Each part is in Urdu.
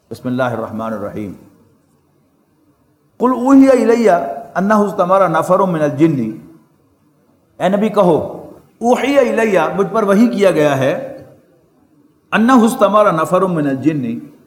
بسم اللہ الرحمن الرحیم۔ قل اوحی الی انہ استمع نفر من الجن، اے نبی کہو اوحی الی، مجھ پر وحی کیا گیا ہے، انہ استمع نفر من الجن،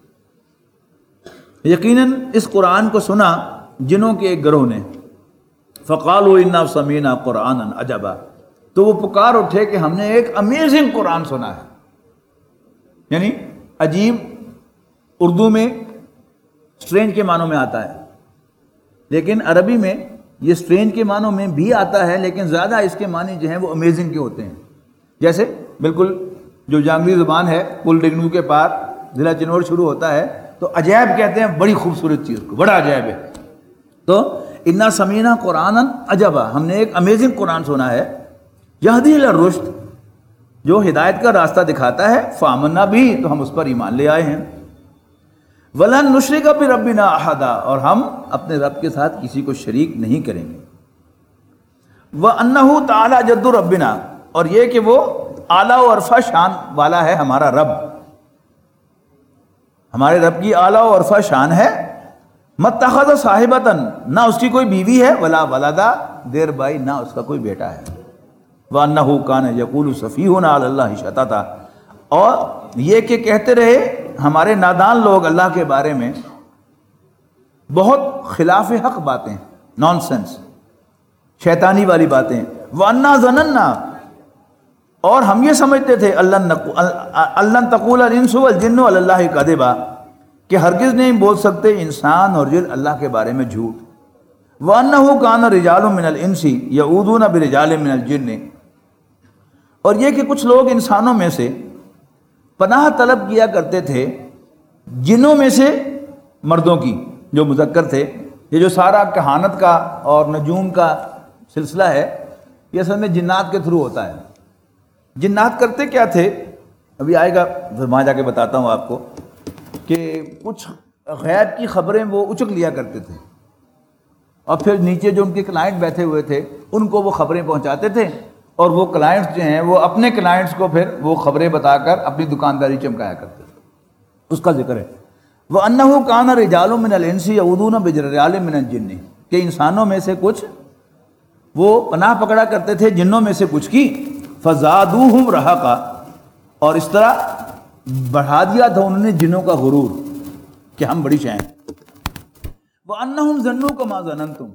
یقیناً اس قرآن کو سنا جنوں کے ایک گروہ نے، فقالوا انا سمعنا قرآنا عجبا، تو وہ پکار اٹھے کہ ہم نے ایک امیزنگ قرآن سنا ہے۔ یعنی عجیب اردو میں اسٹرینج کے معنوں میں آتا ہے، لیکن عربی میں یہ اسٹرینج کے معنوں میں بھی آتا ہے، لیکن زیادہ اس کے معنی جو ہیں وہ امیزنگ کے ہوتے ہیں۔ جیسے بالکل جو جانگلی زبان ہے، پل ڈگنو کے پار ضلع چنور شروع ہوتا ہے تو عجائب کہتے ہیں بڑی خوبصورت چیز کو، بڑا عجائب ہے۔ تو انا سمینا قرآنا عجبا، ہم نے ایک امیزنگ قرآن سنا ہے، یہدی الی الرشد، جو ہدایت کا راستہ دکھاتا ہے، فآمنا بھی، تو ہم اس پر ایمان لے آئے ہیں، وَلَن نُشْرِكَ بِرَبِّنَا أَحَدًا، اور ہم اپنے رب کے ساتھ کسی کو شریک نہیں کریں گے، وَأَنَّهُ تَعَالَى جَدُّ رَبِّنَا، اور یہ کہ وہ اعلیٰ و عرفہ شان والا ہے ہمارا رب، ہمارے رب کی اعلیٰ و عرفہ شان ہے، مَتَّخَذَ صَاحِبَةً، نہ اس کی کوئی بیوی ہے، وَلَا وَلَدًا، دیر بائی نہ اس کا کوئی بیٹا ہے، وَأَنَّهُ كَانَ يَقُولُ سَفِيهُنَا عَلَى اللَّهِ شَطَطًا، اور یہ کہ کہتے رہے ہمارے نادان لوگ اللہ کے بارے میں بہت خلاف حق باتیں، نان سینس، شیطانی والی باتیں، وَأَنَّا ظَنَنَّا، اور ہم یہ سمجھتے تھے اللہ تقول الانس والجن علی اللہ کذبا، کہ ہرگز نہیں بول سکتے انسان اور جن اللہ کے بارے میں جھوٹ، وَأَنَّهُ كَانَ رِجَالٌ مِّنَ الْإِنسِ يَعُوذُونَ بِرِجَالٍ مِّنَ الْجِنِّ، اور یہ کہ کچھ لوگ انسانوں میں سے پناہ طلب کیا کرتے تھے جنوں میں سے مردوں کی، جو مذکر تھے۔ یہ جو سارا کہانت کا اور نجوم کا سلسلہ ہے یہ اصل میں جنات کے تھرو ہوتا ہے۔ جنات کرتے کیا تھے، ابھی آئے گا پھر وہاں جا کے بتاتا ہوں آپ کو، کہ کچھ غیب کی خبریں وہ اچک لیا کرتے تھے، اور پھر نیچے جو ان کے کلائنٹ بیٹھے ہوئے تھے ان کو وہ خبریں پہنچاتے تھے، اور وہ کلائنٹس جو ہیں وہ اپنے کلائنٹس کو پھر وہ خبریں بتا کر اپنی دکانداری چمکایا کرتے تھے۔ اس کا ذکر ہے وَأَنَّهُ كَانَ رِجَالٌ مِّنَ الْإِنسِ يَعُوذُونَ بِرِجَالٍ مِّنَ الْجِنِّ، کہ انسانوں میں سے کچھ وہ پناہ پکڑا کرتے تھے جنوں میں سے کچھ کی، فَزَادُوهُمْ رَهَقًا، اور اس طرح بڑھا دیا تھا انہوں نے جنوں کا غرور کہ ہم بڑی شے ہیں، وَأَنَّهُمْ ظَنُّوا كَمَا ظَنَنْتُمْ،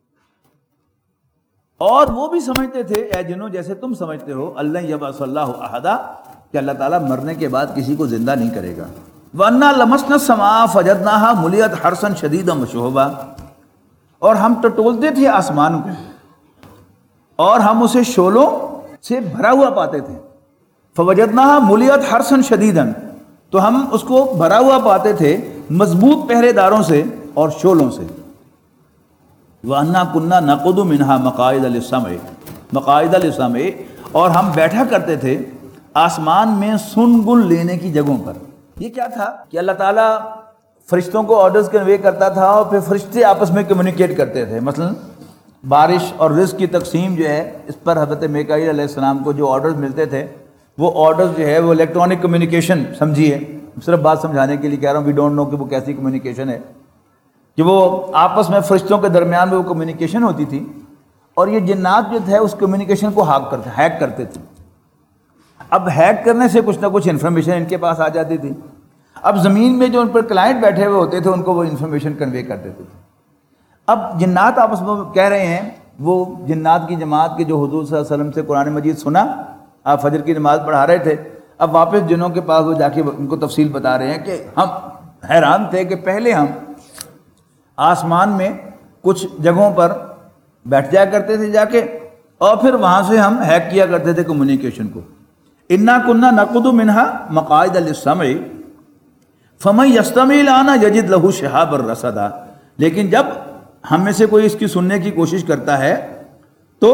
اور وہ بھی سمجھتے تھے اے جنوں جیسے تم سمجھتے ہو، اللہ یبعث اللہ احدا، کہ اللہ تعالیٰ مرنے کے بعد کسی کو زندہ نہیں کرے گا، وَأَنَّا لَمَسْنَا السَّمَاءَ فَوَجَدْنَاهَا مُلِئَتْ حَرْثًا شَدِيدًا وَشُهُبًا، اور ہم ٹٹولتے تھے آسمان کو اور ہم اسے شعلوں سے بھرا ہوا پاتے تھے، فَوَجَدْنَاهَا مُلِئَتْ حَرْثًا شَدِيدًا، تو ہم اس کو بھرا ہوا پاتے تھے مضبوط پہرے داروں سے اور شعلوں سے، وَأَنَّا كُنَّا نَقُعُدُ مِنْهَا مَقَاعِدَ لِلسَّمْعِ مَقَاعِدَ لِلسَّمْعِ، اور ہم بیٹھا کرتے تھے آسمان میں سن گن لینے کی جگہوں پر۔ یہ کیا تھا کہ اللہ تعالیٰ فرشتوں کو آرڈرز کنوے کرتا تھا اور پھر فرشتے آپس میں کمیونیکیٹ کرتے تھے، مثلا بارش اور رزق کی تقسیم جو ہے اس پر حضرت میکائیل علیہ السلام کو جو آرڈرز ملتے تھے وہ آرڈرز جو ہے وہ الیکٹرانک کمیونیکیشن سمجھیے، صرف بات سمجھانے کے لیے کہہ رہا ہوں، وی ڈونٹ نو کہ وہ کیسی کمیونیکیشن ہے، کہ وہ آپس میں فرشتوں کے درمیان میں وہ کمیونیکیشن ہوتی تھی، اور یہ جنات جو تھے اس کمیونیکیشن کو ہیک کرتے تھے۔ اب ہیک کرنے سے کچھ نہ کچھ انفارمیشن ان کے پاس آ جاتی تھی، اب زمین میں جو ان پر کلائنٹ بیٹھے ہوئے ہوتے تھے ان کو وہ انفارمیشن کنوے کر دیتے تھے۔ اب جنات آپس میں کہہ رہے ہیں، وہ جنات کی جماعت کے جو حضور صلی اللہ علیہ وسلم سے قرآن مجید سنا، آپ فجر کی نماز پڑھا رہے تھے، اب واپس جنوں کے پاس وہ جا کے ان کو تفصیل بتا رہے ہیں کہ ہم حیران تھے کہ پہلے ہم آسمان میں کچھ جگہوں پر بیٹھ جایا کرتے تھے جا کے، اور پھر وہاں سے ہم ہیک کیا کرتے تھے کمیونیکیشن کو۔ انا کننا نقعد منها مقاعد للسمع فمن یستمع لنا یجد له شهابا رصدا، لیکن جب ہم میں سے کوئی اس کی سننے کی کوشش کرتا ہے تو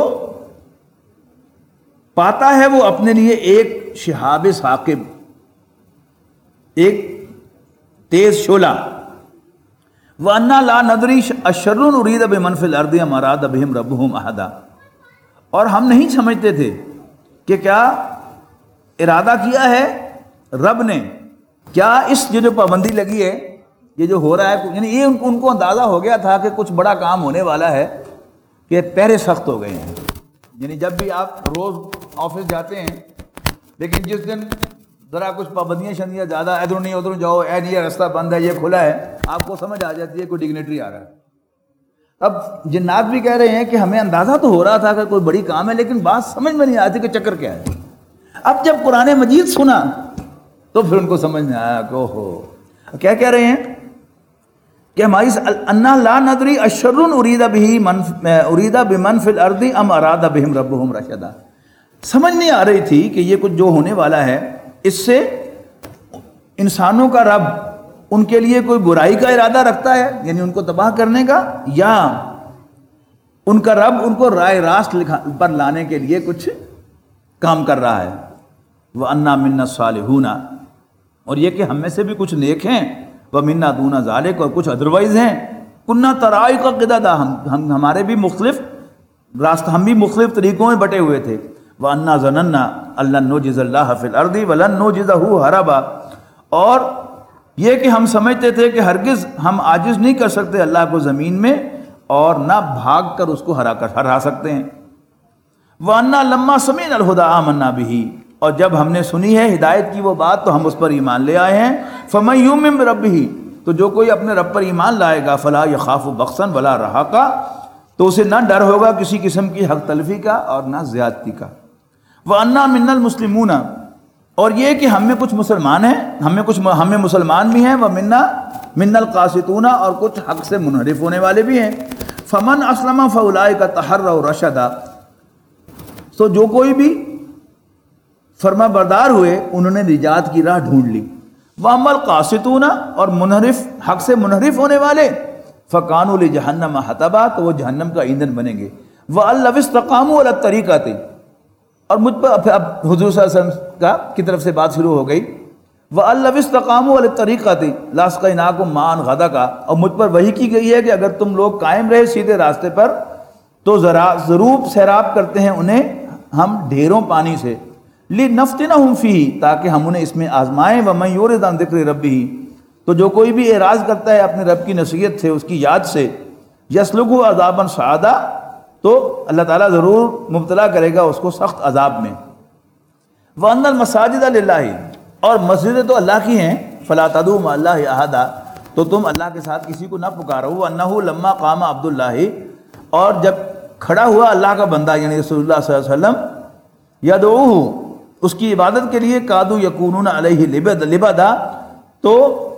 پاتا ہے وہ اپنے لیے ایک شہاب ثاقب، ایک تیز شعلہ، وَأَنَّا لَا نَدْرِي أَشَرٌّ أُرِيدَ بِمَنْ فِي الْأَرْضِ أَمْ أَرَادَ بِهِمْ رَبُّهُمْ أَحَدًا، اور ہم نہیں سمجھتے تھے کہ کیا ارادہ کیا ہے رب نے، کیا اس جو پابندی لگی ہے یہ جو ہو رہا ہے، یعنی یہ ان کو اندازہ ہو گیا تھا کہ کچھ بڑا کام ہونے والا ہے، کہ پہرے سخت ہو گئے ہیں. یعنی جب بھی آپ روز آفس جاتے ہیں، لیکن جس دن ذرا کچھ پابندیاں شندیاں زیادہ، ادھر نہیں ادھر جاؤ، نہیں یہ راستہ بند ہے، یہ کھلا ہے، آپ کو سمجھ آ جاتی ہے کوئی ڈگنیٹری آ رہا ہے. اب جنات بھی کہہ رہے ہیں کہ ہمیں اندازہ تو ہو رہا تھا کہ کوئی بڑی کام ہے، لیکن بات سمجھ میں نہیں آتی کہ چکر کیا ہے. اب جب قرآن مجید سنا تو پھر ان کو سمجھ میں آیا کہ اوہو، کیا کہہ رہے ہیں کہ ہماری انا لا ندری اشر ارید بمن فی الارض ام اراد بہم ربہم رشدا. سمجھ نہیں آ رہی تھی کہ یہ کچھ جو ہونے والا ہے، اس سے انسانوں کا رب ان کے لیے کوئی برائی کا ارادہ رکھتا ہے، یعنی ان کو تباہ کرنے کا، یا ان کا رب ان کو رائے راست پر لانے کے لیے کچھ کام کر رہا ہے. وَأَنَّا مِنَّا الصَّالِحُونَ، اور یہ کہ ہم میں سے بھی کچھ نیک ہیں، وَمِنَّا دُونَ ذَلِكَ، اور کچھ ادروائز ہیں. كُنَّا طَرَائِقَ قِدَدًا، ہمارے بھی مختلف راستہ، ہم بھی مختلف طریقوں میں بٹے ہوئے تھے. وَأَنَّا ظَنَنَّا أَن لَّن نُّعْجِزَ اللَّهَ فِي الْأَرْضِ وَلَن نُّعْجِزَهُ ہَرَبًا، اور یہ کہ ہم سمجھتے تھے کہ ہرگز ہم عاجز نہیں کر سکتے اللہ کو زمین میں، اور نہ بھاگ کر اس کو ہرا سکتے ہیں. وَأَنَّا لَمَّا سَمِعْنَا الْهُدَىٰ آمَنَّا بِهِ، اور جب ہم نے سنی ہے ہدایت کی وہ بات تو ہم اس پر ایمان لے آئے ہیں. فَمَن يُؤْمِن بِرَبِّهِ، تو جو کوئی اپنے رب پر ایمان لائے گا، فَلَا يَخَافُ بَخْسًا وَلَا رَهَقًا، تو اسے نہ ڈر ہوگا کسی قسم کی حق تلفی کا اور نہ زیادتی کا. وَأَنَّا مِنَّا الْمُسْلِمُونَ، اور یہ کہ ہم میں کچھ مسلمان ہیں، ہم میں مسلمان بھی ہیں. وَمِنَّا الْقَاسِطُونَ، اور کچھ حق سے منحرف ہونے والے بھی ہیں. فَمَنْ أَسْلَمَ فَأُولَٰئِكَ تَحَرَّوْا رَشَدًا، تو جو کوئی بھی فرما بردار ہوئے انہوں نے نجات کی راہ ڈھونڈ لی. وَأَمَّا الْقَاسِطُونَ، اور منحرف، حق سے منحرف ہونے والے، فَكَانُوا لِجَهَنَّمَ حَطَبًا، تو وہ جہنم کا ایندھن بنیں گے. وَأَن لَّوِ اسْتَقَامُوا عَلَى الطَّرِيقَةِ، اور مجھ پر اب حضور صلی اللہ علیہ وسلم کی طرف سے بات شروع ہو گئی. وَأَن لَّوِ اسْتَقَامُوا عَلَى الطَّرِيقَةِ لَأَسْقَيْنَاكُم مَّاءً غَدَقًا، اور مجھ پر وحی کی گئی ہے کہ اگر تم لوگ قائم رہے سیدھے راستے پر تو ضرور سیراب کرتے ہیں انہیں ہم ڈھیروں پانی سے. لِنَفْتِنَهُمْ فِيهِ، تاکہ ہم انہیں اس میں آزمائیں. وَمَن يُعْرِضْ عَن ذِكْرِ رَبِّهِ، تو جو کوئی بھی اعراض کرتا ہے اپنے رب کی نصیحت سے، اس کی یاد سے، يَسْلُكْهُ عَذَابًا صَعَدًا، تو اللہ تعالیٰ ضرور مبتلا کرے گا اس کو سخت عذاب میں. وَأَنَّ الْمَسَاجِدَ لِلَّهِ، اور مسجدیں تو اللہ کی ہیں. فَلَا تَدْعُوا مَعَ اللَّهِ أَحَدًا، تو تم اللہ کے ساتھ کسی کو نہ پکارو. وَأَنَّهُ لَمَّا قَامَ عَبْدُ اللَّهِ، اور جب کھڑا ہوا اللہ کا بندہ یعنی رسول اللہ صلی اللہ علیہ وسلم، يَدْعُوهُ، اس کی عبادت کے لیے، قَادُوا يَكُونُونَ عَلَيْهِ لِبَدًا، تو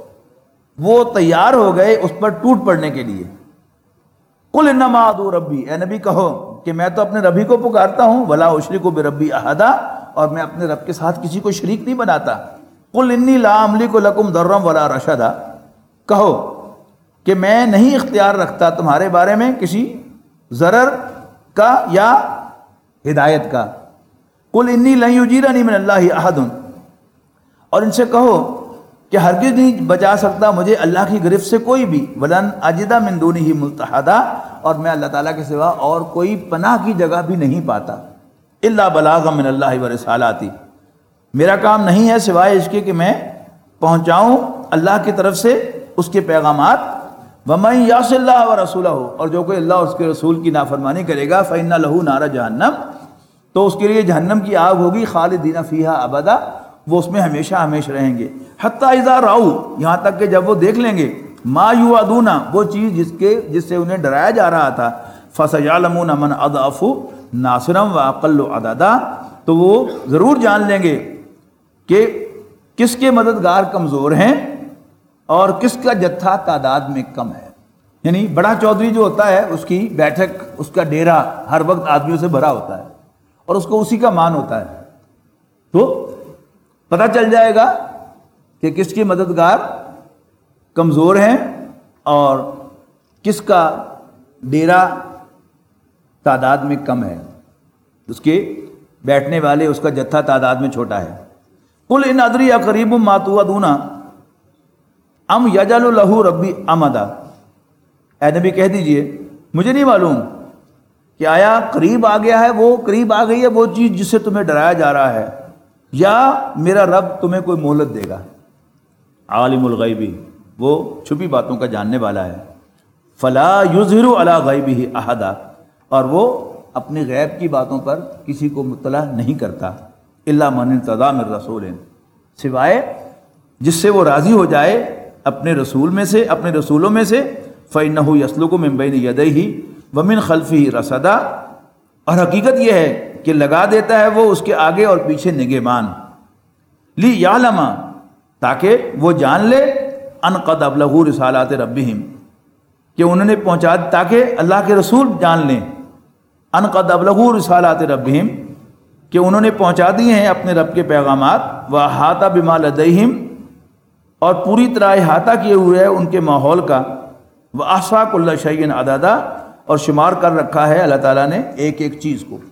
وہ تیار ہو گئے اس پر ٹوٹ پڑنے کے لیے. قُلْ إِنَّمَا أَدْعُو رَبِّي، اے نبی کہو کہ میں تو اپنے ربی کو پکارتا ہوں. وَلَا أُشْرِكُ بِرَبِّي أَحَدًا، اور میں اپنے رب کے ساتھ کسی کو شریک نہیں بناتا. قُلْ إِنِّي لَا أَمْلِكُ لَكُمْ ضَرًّا وَلَا رَشَدًا، کہو کہ میں نہیں اختیار رکھتا تمہارے بارے میں کسی ضرر کا یا ہدایت کا. قُلْ إِنِّي لَن يُجِيرَنِي مِنَ اللَّهِ أَحَدٌ، اور ان سے کہو کہ ہرگز نہیں بچا سکتا مجھے اللہ کی گرفت سے کوئی بھی. وَلَنْ أَجِدَ مِن دُونِهِ مُلْتَحَدًا، اور میں اللہ تعالیٰ کے سوا اور کوئی پناہ کی جگہ بھی نہیں پاتا. إِلَّا بَلَاغًا مِنَ اللَّهِ وَرِسَالَاتِهِ، میرا کام نہیں ہے سوائے اس کے کہ میں پہنچاؤں اللہ کی طرف سے اس کے پیغامات. وَمَن يَعْصِ اللَّهَ وَرَسُولَهُ، اور جو کوئی اللہ اور اس کے رسول کی نافرمانی کرے گا، فَإِنَّ لَهُ نَارَ جَهَنَّمَ، تو اس کے لیے جہنم کی آگ ہوگی. خالدین فیہا ابدا، وہ اس میں ہمیشہ ہمیشہ رہیں گے. حتی اذا رأوا، یہاں تک کہ جب وہ دیکھ لیں گے، ما یوعدون، وہ چیز جس سے انہیں ڈرایا جا رہا تھا. فسیعلمون من اضعف ناصرا واقل عددا، تو وہ ضرور جان لیں گے کہ کس کے مددگار کمزور ہیں اور کس کا جتھا تعداد میں کم ہے. یعنی بڑا چودھری جو ہوتا ہے اس کی بیٹھک، اس کا ڈیرا ہر وقت آدمیوں سے بھرا ہوتا ہے اور اس کو اسی کا مان ہوتا ہے. تو پتہ چل جائے گا کہ کس کے مددگار کمزور ہیں اور کس کا ڈیرا تعداد میں کم ہے، اس کے بیٹھنے والے، اس کا جتھا تعداد میں چھوٹا ہے. قُلْ إِنْ أَدْرِي أَقَرِيبٌ مَا تُوعَدُونَ أَمْ يَجْعَلُ لَهُ رَبِّي أَمَدًا، اے نبی کہہ دیجئے مجھے نہیں معلوم کہ آیا قریب آ گیا ہے، وہ قریب آ گئی ہے وہ چیز جس سے تمہیں ڈرایا جا رہا ہے، یا میرا رب تمہیں کوئی مہلت دے گا. عالم الغیبی وہ چھپی باتوں کا جاننے والا ہے۔ فلا یظہر علی غیبہ احدا، اور وہ اپنی غیب کی باتوں پر کسی کو مطلع نہیں کرتا، الا من ارتضی من رسول، سوائے جس سے وہ راضی ہو جائے اپنے رسول میں سے، اپنے رسولوں میں سے، فإنہ یسلک من بین یدیہ ومن خلفہ رصدا، اور حقیقت یہ ہے کہ لگا دیتا ہے وہ اس کے آگے اور پیچھے نگہبان، لیعلم، تاکہ وہ جان لے، ان قد ابلغوا رسالات ربہم، کہ انہوں نے پہنچا، تاکہ اللہ کے رسول جان لیں، ان قد ابلغوا رسالات ربہم، کہ انہوں نے پہنچا دیے ہیں اپنے رب کے پیغامات، واحاط بما لدیہم، اور پوری طرح احاطہ کیے ہوئے ہے ان کے ماحول کا، واحصا کل شیء عددا، اور شمار کر رکھا ہے اللہ تعالیٰ نے ایک ایک چیز کو۔